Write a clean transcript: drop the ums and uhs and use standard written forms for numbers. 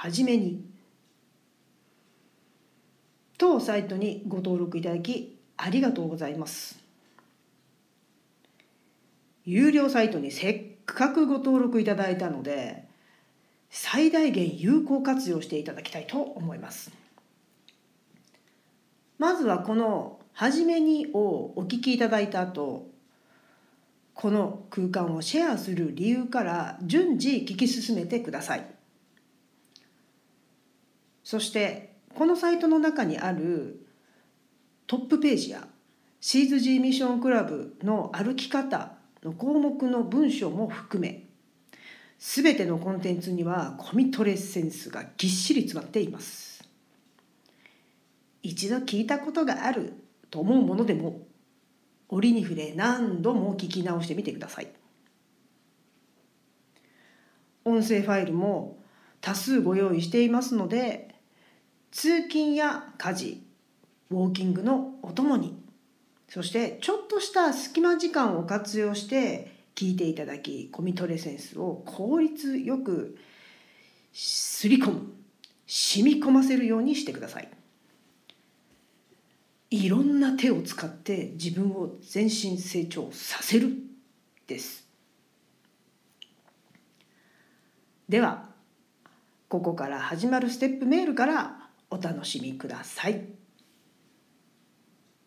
はじめに当サイトにご登録いただきありがとうございます。有料サイトにせっかくご登録いただいたので、最大限有効活用していただきたいと思います。まずはこのはじめにをお聞きいただいた後、この空間をシェアする理由から順次聞き進めてください。そしてこのサイトの中にあるトップページやシーズ G ミッションクラブの歩き方の項目の文章も含め、すべてのコンテンツにはコミットレッセンスがぎっしり詰まっています。一度聞いたことがあると思うものでも折に触れ何度も聞き直してみてください。音声ファイルも多数ご用意していますので、通勤や家事、ウォーキングのお供に、そしてちょっとした隙間時間を活用して聞いていただき、コミトレセンスを効率よくすり込む、染み込ませるようにしてください。いろんな手を使って自分を前進成長させるです。ではここから始まるステップメールからお楽しみください。